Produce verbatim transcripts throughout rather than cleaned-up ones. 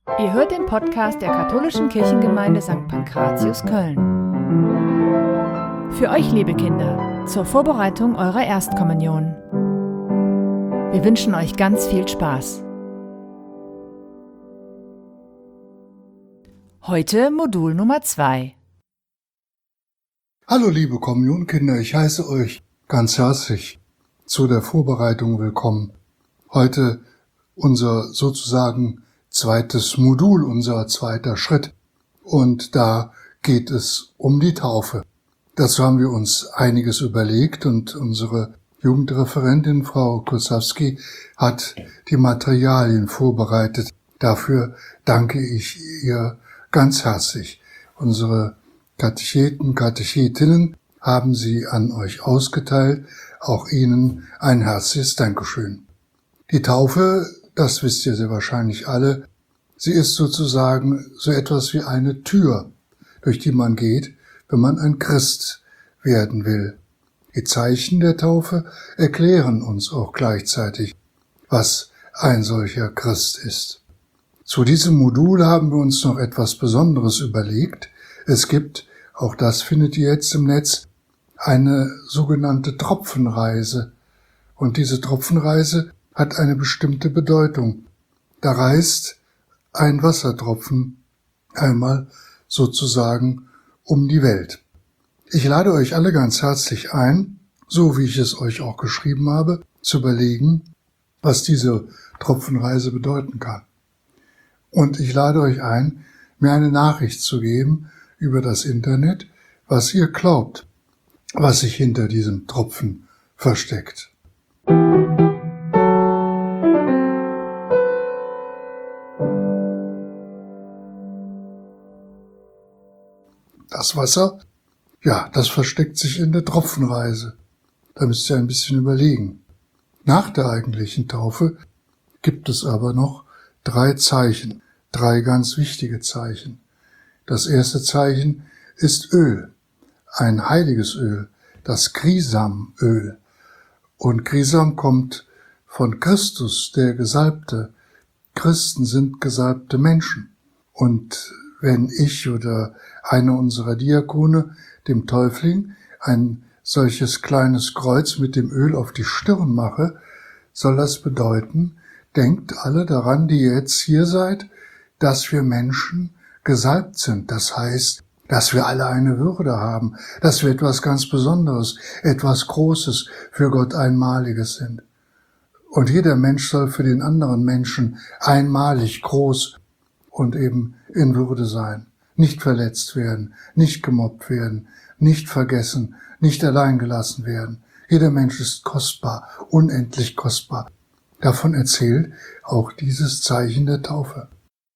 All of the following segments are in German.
Ihr hört den Podcast der Katholischen Kirchengemeinde Sankt Pankratius Köln. Für euch, liebe Kinder, zur Vorbereitung eurer Erstkommunion. Wir wünschen euch ganz viel Spaß. Heute Modul Nummer zwei. Hallo liebe Kommunionkinder, ich heiße euch ganz herzlich zu der Vorbereitung willkommen. Heute unser sozusagen zweites Modul, unser zweiter Schritt. Und da geht es um die Taufe. Dazu haben wir uns einiges überlegt und unsere Jugendreferentin Frau Kosowski hat die Materialien vorbereitet. Dafür danke ich ihr ganz herzlich. Unsere Katecheten, Katechetinnen haben sie an euch ausgeteilt. Auch ihnen ein herzliches Dankeschön. Die Taufe, das wisst ihr sehr wahrscheinlich alle, sie ist sozusagen so etwas wie eine Tür, durch die man geht, wenn man ein Christ werden will. Die Zeichen der Taufe erklären uns auch gleichzeitig, was ein solcher Christ ist. Zu diesem Modul haben wir uns noch etwas Besonderes überlegt. Es gibt, auch das findet ihr jetzt im Netz, eine sogenannte Tropfenreise. Und diese Tropfenreise hat eine bestimmte Bedeutung. Da reist ein Wassertropfen einmal sozusagen um die Welt. Ich lade euch alle ganz herzlich ein, so wie ich es euch auch geschrieben habe, zu überlegen, was diese Tropfenreise bedeuten kann. Und ich lade euch ein, mir eine Nachricht zu geben über das Internet, was ihr glaubt, was sich hinter diesem Tropfen versteckt. Das Wasser, ja, das versteckt sich in der Tropfenreise. Da müsst ihr ein bisschen überlegen. Nach der eigentlichen Taufe gibt es aber noch drei Zeichen, drei ganz wichtige Zeichen. Das erste Zeichen ist Öl, ein heiliges Öl, das Krisamöl. Und Krisam kommt von Christus, der Gesalbte. Christen sind gesalbte Menschen. Und wenn ich oder einer unserer Diakone dem Täufling ein solches kleines Kreuz mit dem Öl auf die Stirn mache, soll das bedeuten, denkt alle daran, die ihr jetzt hier seid, dass wir Menschen gesalbt sind. Das heißt, dass wir alle eine Würde haben, dass wir etwas ganz Besonderes, etwas Großes, für Gott Einmaliges sind. Und jeder Mensch soll für den anderen Menschen einmalig, groß und eben in Würde sein. Nicht verletzt werden, nicht gemobbt werden, nicht vergessen, nicht allein gelassen werden. Jeder Mensch ist kostbar, unendlich kostbar. Davon erzählt auch dieses Zeichen der Taufe.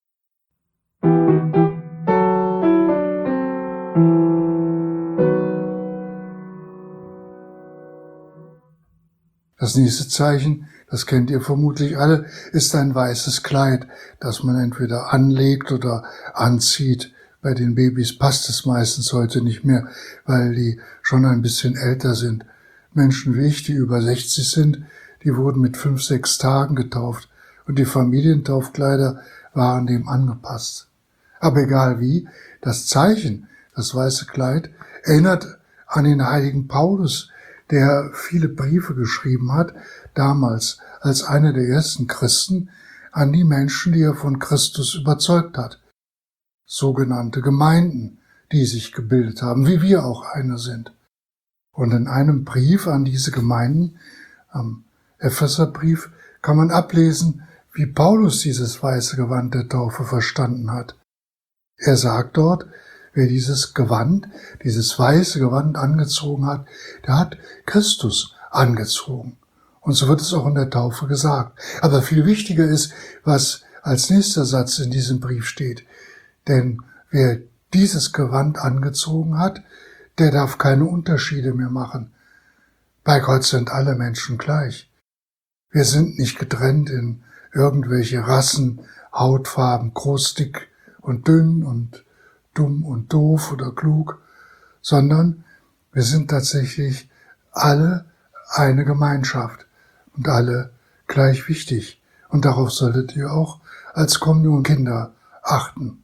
Das nächste Zeichen, das kennt ihr vermutlich alle, ist ein weißes Kleid, das man entweder anlegt oder anzieht. Bei den Babys passt es meistens heute nicht mehr, weil die schon ein bisschen älter sind. Menschen wie ich, die über sechzig sind, die wurden mit fünf, sechs Tagen getauft und die Familientaufkleider waren dem angepasst. Aber egal wie, das Zeichen, das weiße Kleid, erinnert an den heiligen Paulus, der viele Briefe geschrieben hat, damals als einer der ersten Christen, an die Menschen, die er von Christus überzeugt hat. Sogenannte Gemeinden, die sich gebildet haben, wie wir auch eine sind. Und in einem Brief an diese Gemeinden, am Epheserbrief, kann man ablesen, wie Paulus dieses weiße Gewand der Taufe verstanden hat. Er sagt dort, wer dieses Gewand, dieses weiße Gewand angezogen hat, der hat Christus angezogen. Und so wird es auch in der Taufe gesagt. Aber viel wichtiger ist, was als nächster Satz in diesem Brief steht. Denn wer dieses Gewand angezogen hat, der darf keine Unterschiede mehr machen. Bei Gott sind alle Menschen gleich. Wir sind nicht getrennt in irgendwelche Rassen, Hautfarben, groß, dick und dünn und dumm und doof oder klug, sondern wir sind tatsächlich alle eine Gemeinschaft und alle gleich wichtig. Und darauf solltet ihr auch als Kommunionkinder achten.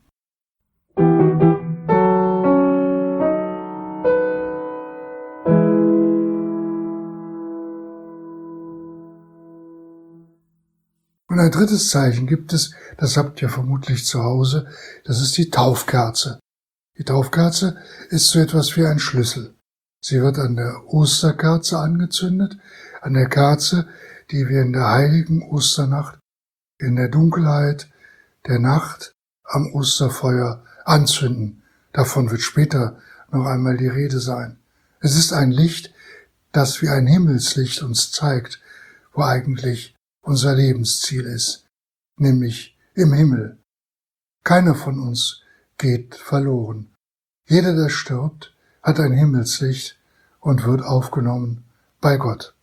Und ein drittes Zeichen gibt es, das habt ihr vermutlich zu Hause, das ist die Taufkerze. Die Taufkerze ist so etwas wie ein Schlüssel. Sie wird an der Osterkerze angezündet, an der Kerze, die wir in der heiligen Osternacht, in der Dunkelheit der Nacht am Osterfeuer anzünden. Davon wird später noch einmal die Rede sein. Es ist ein Licht, das wie ein Himmelslicht uns zeigt, wo eigentlich unser Lebensziel ist, nämlich im Himmel. Keiner von uns geht verloren. Jeder, der stirbt, hat ein Himmelslicht und wird aufgenommen bei Gott.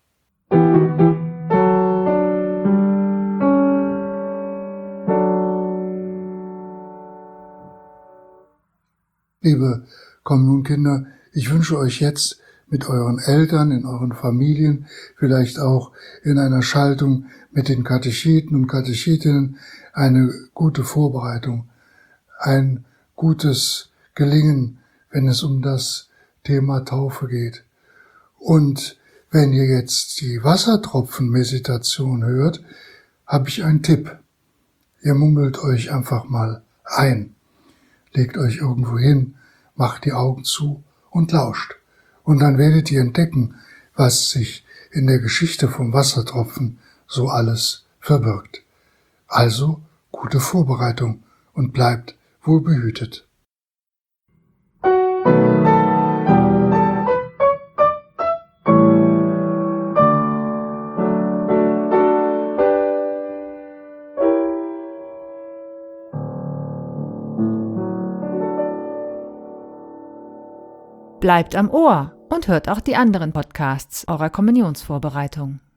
Liebe Kommunionkinder, ich wünsche euch jetzt mit euren Eltern, in euren Familien, vielleicht auch in einer Schaltung mit den Katecheten und Katechetinnen eine gute Vorbereitung, ein gutes Gelingen, wenn es um das Thema Taufe geht. Und wenn ihr jetzt die Wassertropfen-Meditation hört, habe ich einen Tipp. Ihr mummelt euch einfach mal ein. Legt euch irgendwo hin, macht die Augen zu und lauscht. Und dann werdet ihr entdecken, was sich in der Geschichte vom Wassertropfen so alles verbirgt. Also gute Vorbereitung und bleibt wohlbehütet. Bleibt am Ohr und hört auch die anderen Podcasts eurer Kommunionsvorbereitung.